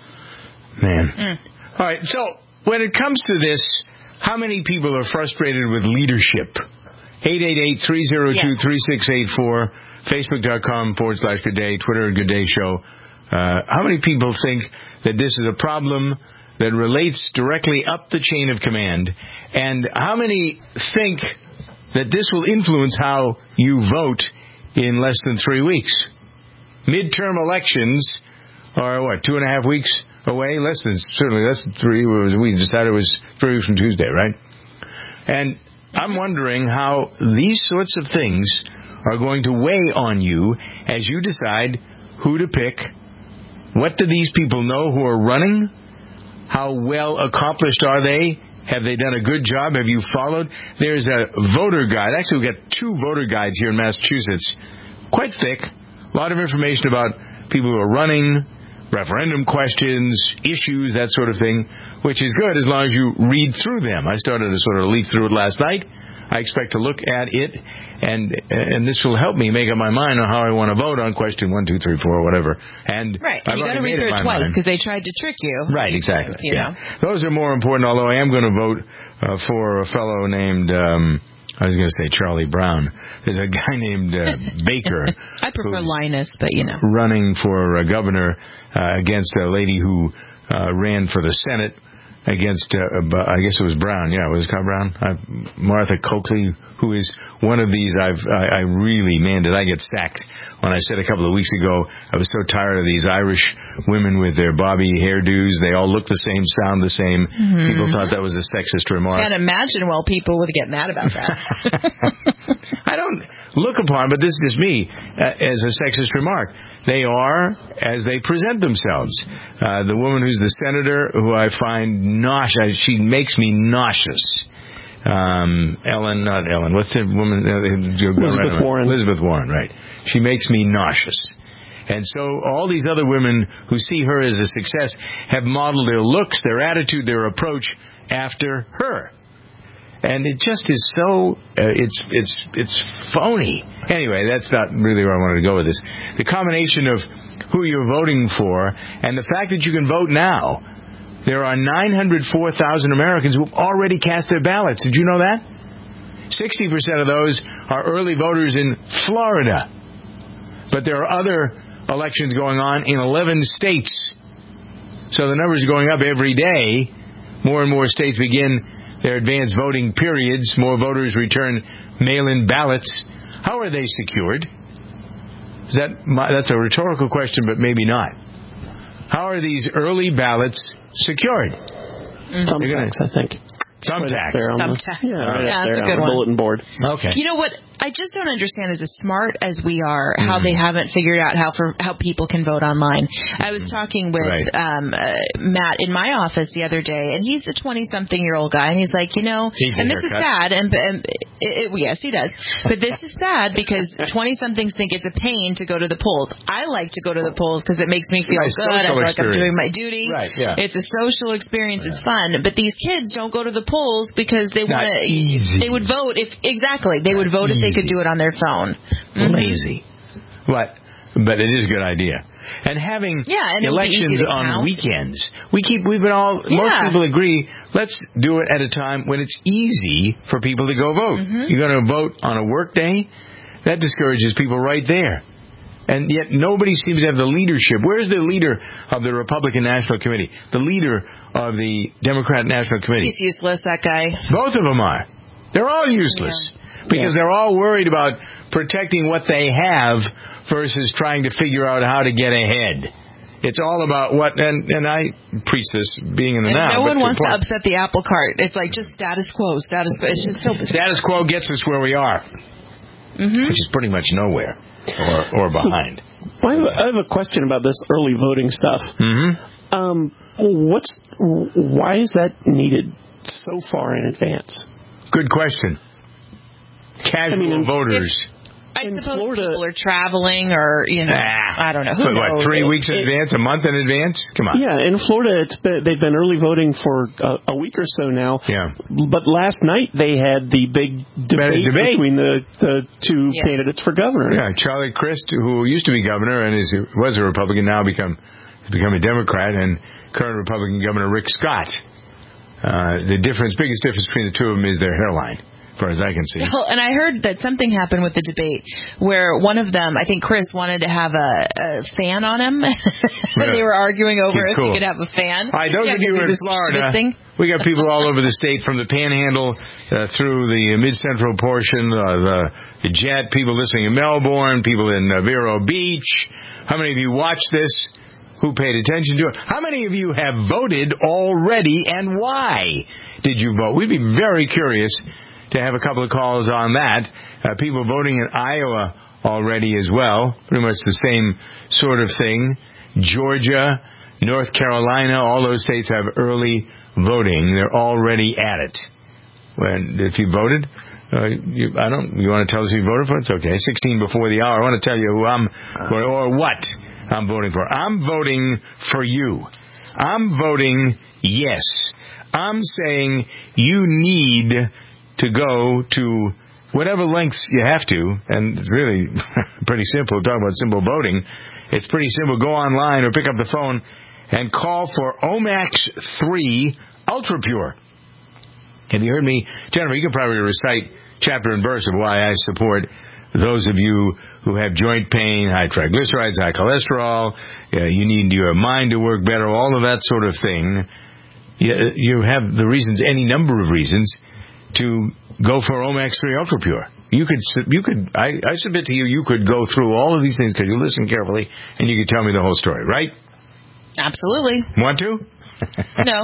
man. Mm. All right, so when it comes to this, how many people are frustrated with leadership? eight eight eight, three oh two, three six eight four, Facebook.com forward slash Good Day, Twitter Good Day Show. Uh, how many people think that this is a problem that relates directly up the chain of command? And how many think that this will influence how you vote in less than three weeks? Midterm elections are, what, two and a half weeks away? Less than, certainly less than three. We decided it was three weeks from Tuesday, right? And I'm wondering how these sorts of things are going to weigh on you as you decide who to pick. What do these people know who are running? How well accomplished are they? Have they done a good job? Have you followed? There's a voter guide. Actually, we've got two voter guides here in Massachusetts. Quite thick. A lot of information about people who are running, referendum questions, issues, that sort of thing, which is good as long as you read through them. I started to sort of leaf through it last night. I expect to look at it, and and this will help me make up my mind on how I want to vote on question one, two, three, four, whatever. And right, I've and you got to read through it twice because they tried to trick you. Right, exactly. You yeah. know. Those are more important, although I am going to vote uh, for a fellow named... Um, I was going to say Charlie Brown. There's a guy named uh, Baker. I prefer Linus, but you know. Running for uh, governor uh, against a lady who uh, ran for the Senate against, uh, I guess it was Brown. Yeah, was it called Brown? Uh, Martha Coakley, who is one of these. I've, I, I really, man, did I get sacked when I said a couple of weeks ago, I was so tired of these Irish women with their bobby hairdos. They all look the same, sound the same. Mm-hmm. People thought that was a sexist remark. Can't imagine well people would get mad about that. I don't look upon, but this is just me, uh, as a sexist remark. They are as they present themselves. Uh, the woman who's the senator, who I find nauseous, she makes me nauseous. Um, Ellen, not Ellen. What's the woman? Uh, Elizabeth Warren. Elizabeth Warren, right. She makes me nauseous. And so all these other women who see her as a success have modeled their looks, their attitude, their approach after her. And it just is so, uh, it's it's it's phony. Anyway, that's not really where I wanted to go with this. The combination of who you're voting for and the fact that you can vote now. There are nine hundred four thousand Americans who have already cast their ballots. Did you know that? sixty percent of those are early voters in Florida. But there are other elections going on in eleven states. So the numbers are going up every day. More and more states begin their advanced voting periods. More voters return mail-in ballots. How are they secured? Is that that's a rhetorical question, but maybe not. How are these early ballots secured? Thumbtacks, I think. Thumbtacks. Thumbtacks. Yeah, right yeah up that's there a good on the one. bulletin board. Okay. You know what? I just don't understand, as smart as we are, how Mm. they haven't figured out how for how people can vote online. I was talking with Right. um, uh, Matt in my office the other day, and he's a twenty-something-year-old guy, and he's like, you know, He's a and this is haircut. sad, and, and it, it, yes, he does, but this is sad because twenty-somethings think it's a pain to go to the polls. I like to go to the polls because it makes me feel Right, good. I social feel like I'm experience. doing my duty. Right, yeah. It's a social experience. It's fun, but these kids don't go to the polls because they Not want to. easy. They would vote if exactly. They would vote if they could do it on their phone. Mhm. Lazy. But but it is a good idea. And having Yeah, and it would be easy elections to on count. weekends. We keep we've been all most Yeah. people agree, let's do it at a time when it's easy for people to go vote. Mhm. You're going to vote on a work day? That discourages people right there. And yet nobody seems to have the leadership. Where's the leader of the Republican National Committee? The leader of the Democrat National Committee? He's useless, that guy. Both of them are. They're all useless. Because they're all worried about protecting what they have versus trying to figure out how to get ahead. It's all about what, and, and I preach this being in the And now. no but one to wants point- to upset the apple cart. It's like just status quo, status quo. It's just so Status quo gets us where we are, Mhm. which is pretty much nowhere or, or behind. I have, a, I have a question about this early voting stuff. Mm-hmm. Um, what's why is that needed so far in advance? Good question. Casual I mean, in- voters. I suppose people are traveling or, you know, Ah, I don't know. Who so knows? what, three weeks in It- advance, a month in advance? Come on. Yeah, in Florida, it's been, they've been early voting for a, a week or so now. Yeah. But last night they had the big debate, debate. between the, the two Yeah. candidates for governor. Yeah, Charlie Crist, who used to be governor and is was a Republican, now become become a Democrat, and current Republican Governor Rick Scott. Uh, the difference, biggest difference between the two of them is their hairline, as far as I can see. Well, and I heard that something happened with the debate where one of them, I think Chris, wanted to have a, a fan on him. Really? They were arguing over He's if cool. he could have a fan. All right, those Yeah, of you 'cause he in was Florida, schwitzing. we got people all over the state, from the Panhandle uh, through the mid-central portion, uh, the, the Jet, people listening in Melbourne, people in uh, Vero Beach. How many of you watched this? Who paid attention to it? How many of you have voted already, and why did you vote? We'd be very curious to have a couple of calls on that. Uh, people voting in Iowa already as well. Pretty much the same sort of thing. Georgia, North Carolina, all those states have early voting. They're already at it. When if you voted, uh, you, I don't. You want to tell us who you voted for? It's okay. sixteen before the hour. I want to tell you who I'm or, or what I'm voting for. I'm voting for you. I'm voting yes. I'm saying you need to go to whatever lengths you have to, and it's really pretty simple. Talk about simple voting. It's pretty simple. Go online or pick up the phone and call for Omax three Ultra Pure. Have you heard me, Jennifer? You can probably recite chapter and verse of why I support those of you who have joint pain, high triglycerides, high cholesterol. Uh, you need your mind to work better. All of that sort of thing. You, you have the reasons, any number of reasons, to go for Omax three Ultra Pure. You could, you could. I, I submit to you, you could go through all of these things because you listen carefully, and you could tell me the whole story, right? Absolutely. Want to? No.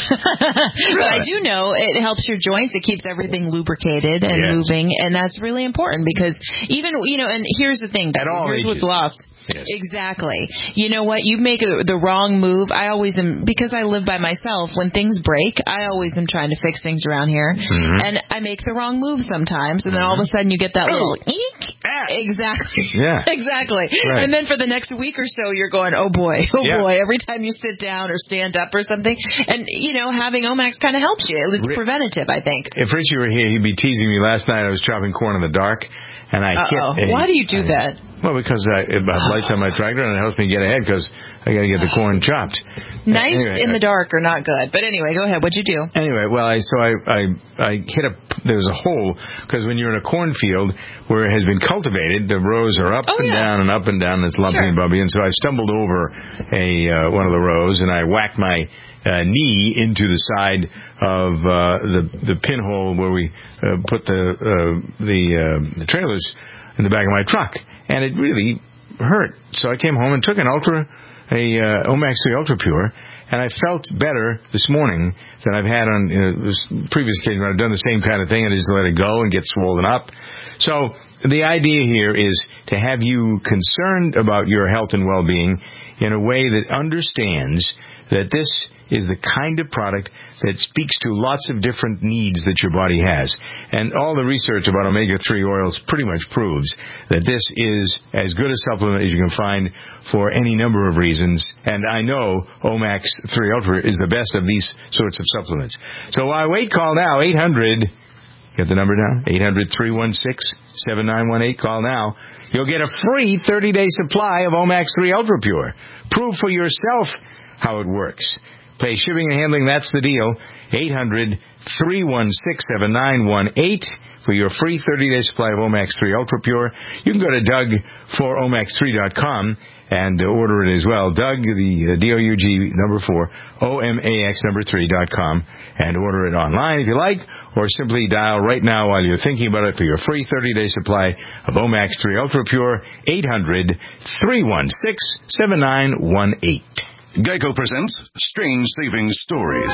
But I do know it helps your joints. It keeps everything lubricated and Yes. moving, and that's really important because even, you know, and here's the thing. At all here's ages. what's lost. Yes. Exactly. You know what? You make a, the wrong move. I always am, because I live by myself, when things break, I always am trying to fix things around here. Mhm. And I make the wrong move sometimes, and then all of a sudden you get that little eek. Exactly. Yeah. Exactly. Right. And then for the next week or so, you're going, oh boy, oh Yeah. boy, every time you sit down or stand up or something. And, you know, having Omax kind of helps you. It's Ri- preventative, I think. If Richie were here, he'd be teasing me. Last night I was chopping corn in the dark, and I Uh-oh. hit a... Why do you do that? Well, because I, it have lights on my tractor, and it helps me get ahead because I got to get the corn chopped. Nice Anyway, in I- the dark are not good. But anyway, go ahead. What'd you do? Anyway, well, I so I I, I hit a there was a hole because when you're in a cornfield where it has been cultivated, the rows are up Oh, and yeah. down and up and down. And it's lumpy Sure. and bumpy, and so I stumbled over a uh, one of the rows and I whacked my uh, knee into the side of uh, the the pinhole where we uh, put the uh, the, uh, the trailers in the back of my truck, and it really hurt. So I came home and took an Ultra, a uh, Omax three Ultra Pure, and I felt better this morning than I've had on you know, this previous occasion when I've done the same kind of thing and I just let it go and get swollen up. So the idea here is to have you concerned about your health and well-being in a way that understands that this is the kind of product that speaks to lots of different needs that your body has. And all the research about omega three oils pretty much proves that this is as good a supplement as you can find for any number of reasons. And I know Omax three Ultra is the best of these sorts of supplements. So while I wait, call now, eight hundred, get the number down, eight hundred, three one six, seven nine one eight, call now. You'll get a free thirty-day supply of Omax three Ultra Pure. Prove for yourself how it works. Pay shipping and handling, that's the deal. eight hundred, three one six, seven nine one eight for your free thirty-day supply of Omax three Ultra Pure. You can go to Doug for Omax three dot com and order it as well. Doug, the D O U G number four, O M A X number three dot com, and order it online if you like, or simply dial right now while you're thinking about it for your free thirty-day supply of Omax three Ultra Pure, eight hundred, three one six, seven nine one eight. Geico presents Strange Savings Stories.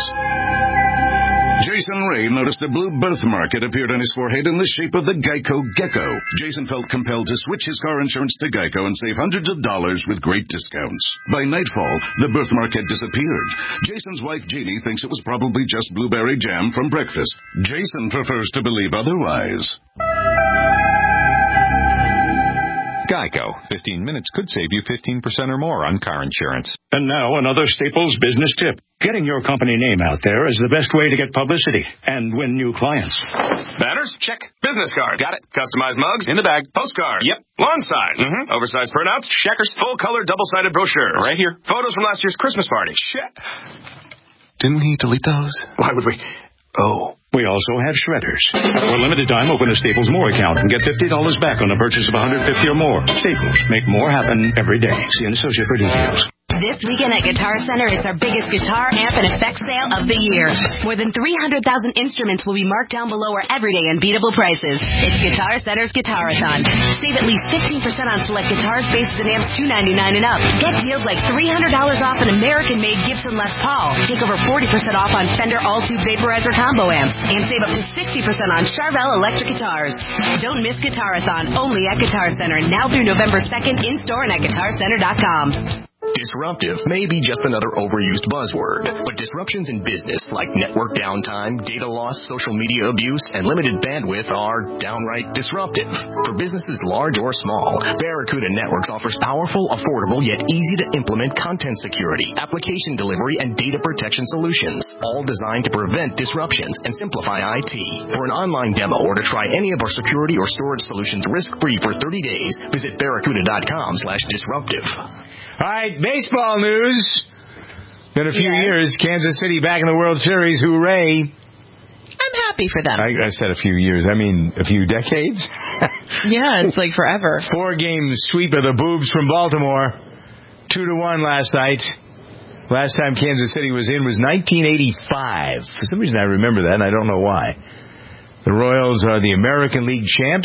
Jason Ray noticed a blue birthmark had appeared on his forehead in the shape of the Geico gecko. Jason felt compelled to switch his car insurance to Geico and save hundreds of dollars with great discounts. By nightfall, the birthmark had disappeared. Jason's wife, Jeannie, thinks it was probably just blueberry jam from breakfast. Jason prefers to believe otherwise. Geico. fifteen minutes could save you fifteen percent or more on car insurance. And now another Staples business tip. Getting your company name out there is the best way to get publicity and win new clients. Banners? Check. Business card. Got it. Customized mugs? In the bag. Postcard? Yep. Lawn signs? Mm-hmm. Oversized printouts? Checkers. Full color double-sided brochures? Right here. Photos from last year's Christmas party? Check. Didn't he delete those? Why would we? Oh. We also have shredders. For a limited time, open a Staples More account and get fifty dollars back on a purchase of one hundred fifty dollars or more. Staples. Make more happen every day. See an associate for details. This weekend at Guitar Center, it's our biggest guitar, amp, and effects sale of the year. More than three hundred thousand instruments will be marked down below our everyday unbeatable prices. It's Guitar Center's Guitarathon. Save at least fifteen percent on select guitars, basses, and amps two ninety-nine and up. Get deals like three hundred dollars off an American-made Gibson Les Paul. Take over forty percent off on Fender All-Tube Vaporizer Combo amps. And save up to sixty percent on Charvel electric guitars. Don't miss Guitarathon, only at Guitar Center. Now through November second, in-store and at guitar center dot com. Disruptive may be just another overused buzzword, but disruptions in business like network downtime, data loss, social media abuse, and limited bandwidth are downright disruptive. For businesses large or small, Barracuda Networks offers powerful, affordable, yet easy to implement content security, application delivery, and data protection solutions, all designed to prevent disruptions and simplify I T. For an online demo or to try any of our security or storage solutions risk-free for thirty days, visit barracuda dot com slash disruptive. All right, baseball news. Been a few Yeah. years. Kansas City back in the World Series. Hooray. I'm happy for them. I, I said a few years. I mean, a few decades. Yeah, it's like forever. Four-game sweep of the Boobs from Baltimore. Two to one last night. Last time Kansas City was in was nineteen eighty-five. For some reason, I remember that, and I don't know why. The Royals are the American League champs.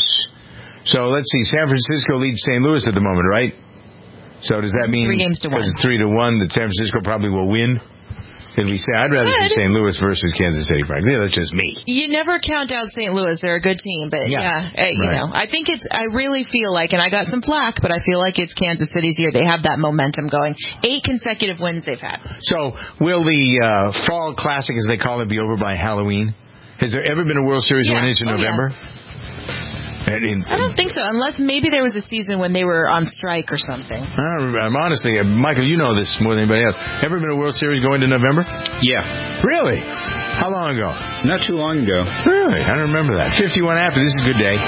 So let's see. San Francisco leads Saint Louis at the moment, right? So does that mean Three games to one. because it's three to one that San Francisco probably will win? Did we say I'd rather Good. see Saint Louis versus Kansas City, frankly. Yeah, that's just me. You never count out Saint Louis. They're a good team, but Yeah. yeah, eh, you Right. know, I think it's. I really feel like, and I got some flack, but I feel like it's Kansas City's year. They have that momentum going. Eight consecutive wins they've had. So, will the uh, Fall Classic, as they call it, be over by Halloween? Has there ever been a World Series Yeah. win into Oh, November? yeah. And in, I don't think so, unless maybe there was a season when they were on strike or something. I don't remember. I'm honestly, uh, Michael, you know this more than anybody else. Ever been a World Series going to November? Yeah. Really? How long ago? Not too long ago. Really? I don't remember that. fifty-one after. This is a good day.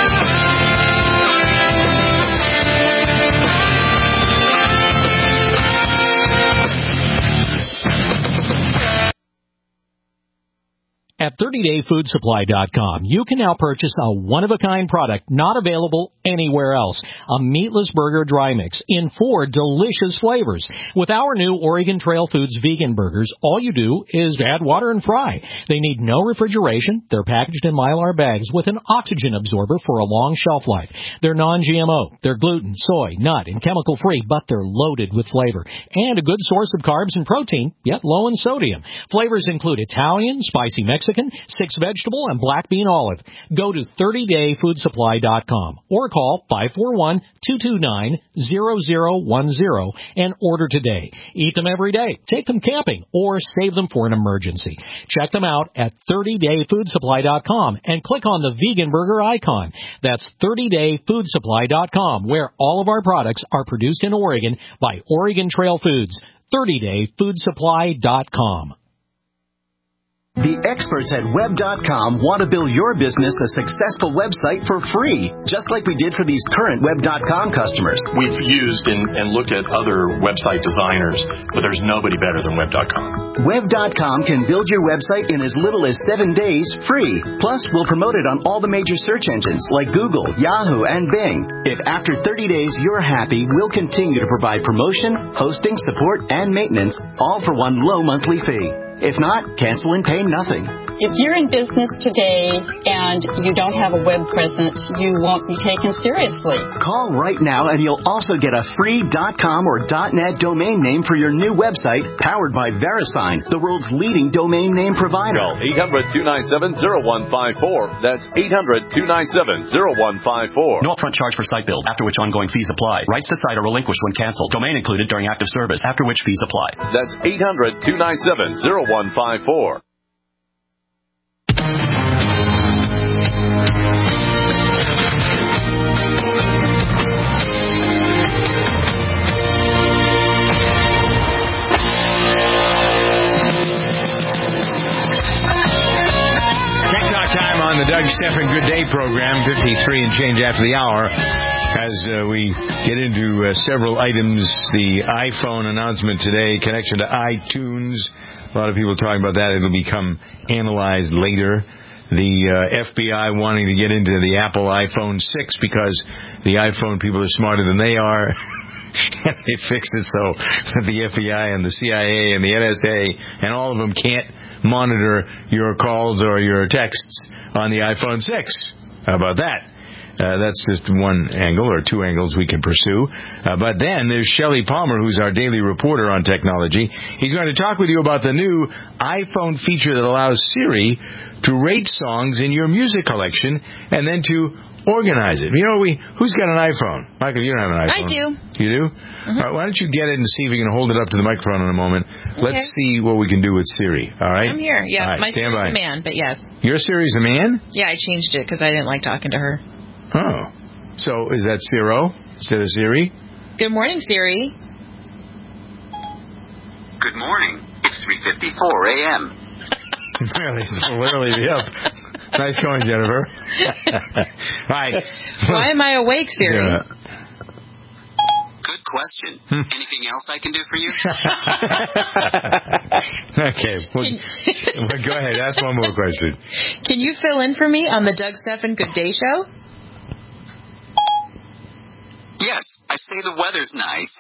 At thirty day food supply dot com, you can now purchase a one-of-a-kind product not available anywhere else. A meatless burger dry mix in four delicious flavors. With our new Oregon Trail Foods vegan burgers, all you do is add water and fry. They need no refrigeration. They're packaged in Mylar bags with an oxygen absorber for a long shelf life. They're non G M O. They're gluten, soy, nut, and chemical-free, but they're loaded with flavor. And a good source of carbs and protein, yet low in sodium. Flavors include Italian, spicy Mexican, six vegetable, and black bean olive. Go to thirty day food supply dot com or call five four one, two two nine, zero zero one zero and order today. Eat them every day, take them camping, or save them for an emergency. Check them out at thirty day food supply dot com and click on the vegan burger icon. That's thirty day food supply dot com, where all of our products are produced in Oregon by Oregon Trail Foods. thirty day food supply dot com. The experts at web dot com want to build your business a successful website for free, just like we did for these current web dot com customers. We've used and, and looked at other website designers, but there's nobody better than web dot com. web dot com can build your website in as little as seven days free. Plus, we'll promote it on all the major search engines like Google, Yahoo, and Bing. If after thirty days you're happy, we'll continue to provide promotion, hosting, support, and maintenance, all for one low monthly fee. If not, cancel and pay nothing. If you're in business today and you don't have a web presence, you won't be taken seriously. Call right now and you'll also get a free .com or .net domain name for your new website, powered by VeriSign, the world's leading domain name provider. Call eight hundred, two nine seven, zero one five four. That's eight hundred, two nine seven, zero one five four. No upfront charge for site build, after which ongoing fees apply. Rights to site are relinquished when canceled. Domain included during active service, after which fees apply. That's eight hundred, two nine seven, zero one five four. Time on the Doug Stephan Good Day program, fifty-three and change after the hour, as uh, we get into uh, several items. The iPhone announcement today, connection to iTunes. A lot of people talking about that. It'll become analyzed later. The uh, F B I wanting to get into the Apple iPhone six because the iPhone people are smarter than they are. And they fixed it so that the F B I and the C I A and the N S A and all of them can't monitor your calls or your texts on the iPhone six. How about that? Uh, that's just one angle or two angles we can pursue. Uh, but then there's Shelley Palmer, who's our daily reporter on technology. He's going to talk with you about the new iPhone feature that allows Siri to rate songs in your music collection and then to organize it. You know, we who's got an iPhone? Michael, you don't have an iPhone. I do. You do? Mm-hmm. All right, why don't you get it and see if you can hold it up to the microphone in a moment. Okay. Let's see what we can do with Siri. All right? I'm here. Yeah, all right, my stand Siri's by. a man, but yes. Your Siri's a man? Yeah, I changed it because I didn't like talking to her. Oh. So is that Ciro instead of Siri? Good morning, Siri. Good morning. It's three fifty-four a.m. Really? Literally, yep. Nice going, Jennifer. Right. Why am I awake, Siri? Yeah. Good question. Anything else I can do for you? Okay. Well, well, go ahead. Ask one more question. Can you fill in for me on the Doug Stephan Good Day Show? Yes. I say the weather's nice.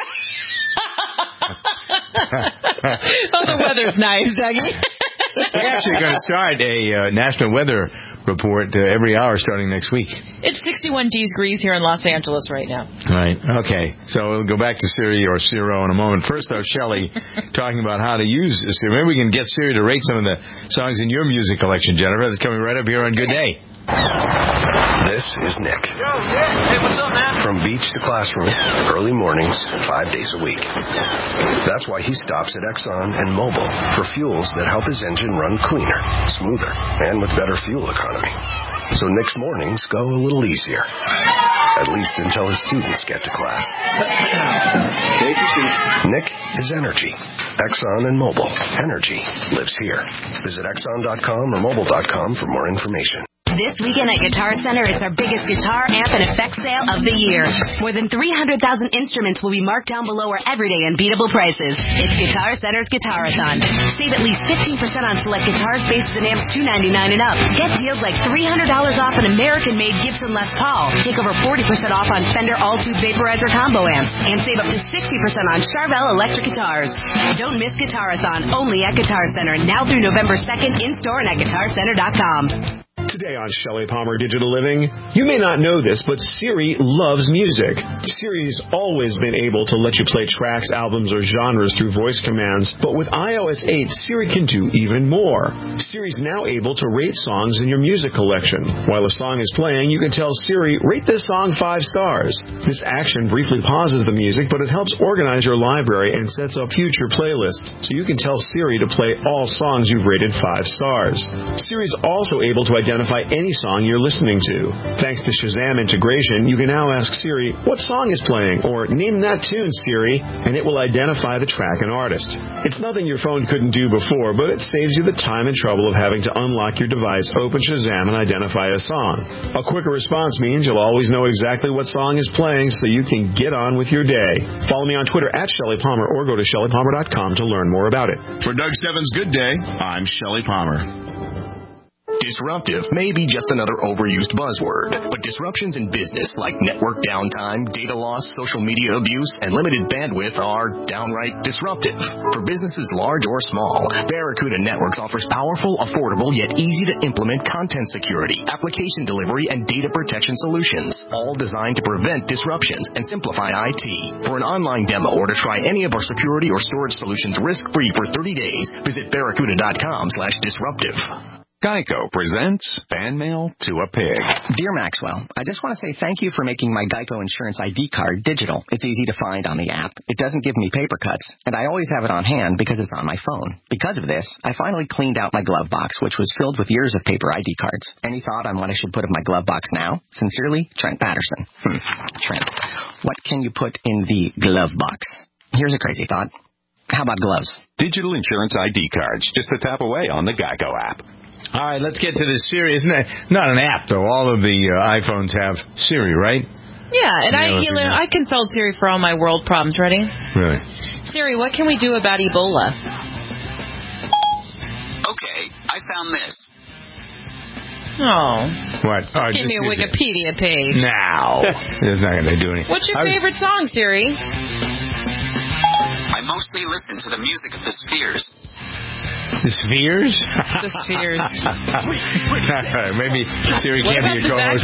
Oh, the weather's nice, Dougie. We're actually going to start a uh, national weather report uh, every hour starting next week. It's sixty-one degrees here in Los Angeles right now. Right. Okay. So we'll go back to Siri or Ciro in a moment. First, though, Shelley talking about how to use Siri. Maybe we can get Siri to rate some of the songs in your music collection, Jennifer. That's coming right up here on Good Day. This is Nick. Yo, Nick. Hey, what's up, man? From beach to classroom, early mornings, five days a week. That's why he stops at Exxon and Mobil for fuels that help his engine run cleaner, smoother, and with better fuel economy. So Nick's mornings go a little easier. At least until his students get to class. Take your seats. Nick is energy. Exxon and Mobil. Energy lives here. Visit Exxon dot com or Mobil dot com for more information. This weekend at Guitar Center, it's our biggest guitar, amp, and effects sale of the year. More than three hundred thousand instruments will be marked down below our everyday unbeatable prices. It's Guitar Center's Guitarathon. Save at least fifteen percent on select guitars, basses, and amps two ninety-nine and up. Get deals like three hundred dollars off an American-made Gibson Les Paul. Take over forty percent off on Fender All-Tube Vaporizer combo amps. And save up to sixty percent on Charvel electric guitars. Don't miss Guitarathon, only at Guitar Center. Now through November second, in-store and at guitar center dot com. Today on Shelley Palmer Digital Living, you may not know this, but Siri loves music. Siri's always been able to let you play tracks, albums, or genres through voice commands, but with i O S eight, Siri can do even more. Siri's now able to rate songs in your music collection. While a song is playing, you can tell Siri, rate this song five stars. This action briefly pauses the music, but it helps organize your library and sets up future playlists, so you can tell Siri to play all songs you've rated five stars. Siri's also able to identify any song you're listening to. Thanks to Shazam integration, you can now ask Siri, what song is playing? Or name that tune, Siri, and it will identify the track and artist. It's nothing your phone couldn't do before, but it saves you the time and trouble of having to unlock your device, open Shazam, and identify a song. A quicker response means you'll always know exactly what song is playing, so you can get on with your day. Follow me on Twitter at Shelley Palmer or go to Shelley Palmer dot com to learn more about it. For Doug Stebbins' Good Day, I'm Shelley Palmer. Disruptive may be just another overused buzzword, but disruptions in business like network downtime, data loss, social media abuse, and limited bandwidth are downright disruptive. For businesses large or small, Barracuda Networks offers powerful, affordable, yet easy to implement content security, application delivery, and data protection solutions, all designed to prevent disruptions and simplify I T. For an online demo or to try any of our security or storage solutions risk-free for thirty days, visit barracuda dot com slash disruptive. Geico presents Fan Mail to a Pig. Dear Maxwell, I just want to say thank you for making my Geico Insurance I D card digital. It's easy to find on the app. It doesn't give me paper cuts, and I always have it on hand because it's on my phone. Because of this, I finally cleaned out my glove box, which was filled with years of paper I D cards. Any thought on what I should put in my glove box now? Sincerely, Trent Patterson. Hmm. Trent, what can you put in the glove box? Here's a crazy thought. How about gloves? Digital insurance I D cards, just a tap away on the Geico app. All right, let's get to this Siri. Isn't that not an app, though? All of the uh, iPhones have Siri, right? Yeah, and I, you know, I consult Siri for all my world problems. Ready? Really? Siri, what can we do about Ebola? Okay, I found this. Oh. What? Oh, Give me a Wikipedia it. page. Now. It's not going to do anything. What's your was... favorite song, Siri? I mostly listen to the music of the Spheres. The Spheres? The Spheres. Maybe Siri can't be a co-host.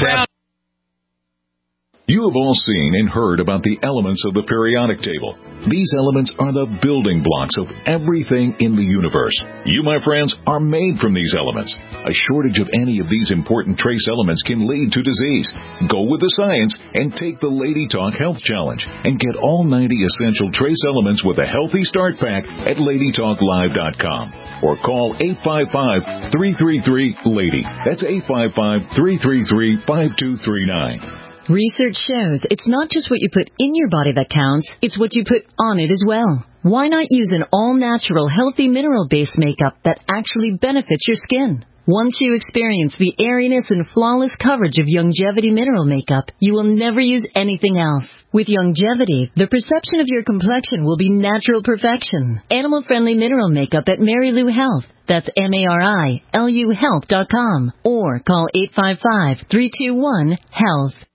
You have all seen and heard about the elements of the periodic table. These elements are the building blocks of everything in the universe. You, my friends, are made from these elements. A shortage of any of these important trace elements can lead to disease. Go with the science and take the Lady Talk Health Challenge and get all ninety essential trace elements with a healthy start pack at lady talk live dot com or call eight five five, three three three, LADY. That's eight five five, three three three, five two three nine. Research shows it's not just what you put in your body that counts, it's what you put on it as well. Why not use an all-natural, healthy mineral-based makeup that actually benefits your skin? Once you experience the airiness and flawless coverage of Youngevity mineral makeup, you will never use anything else. With Youngevity, the perception of your complexion will be natural perfection. Animal-friendly mineral makeup at Mary Lou Health. That's M A R I L U health dot com. Or call eight five five, three two one, HEALTH.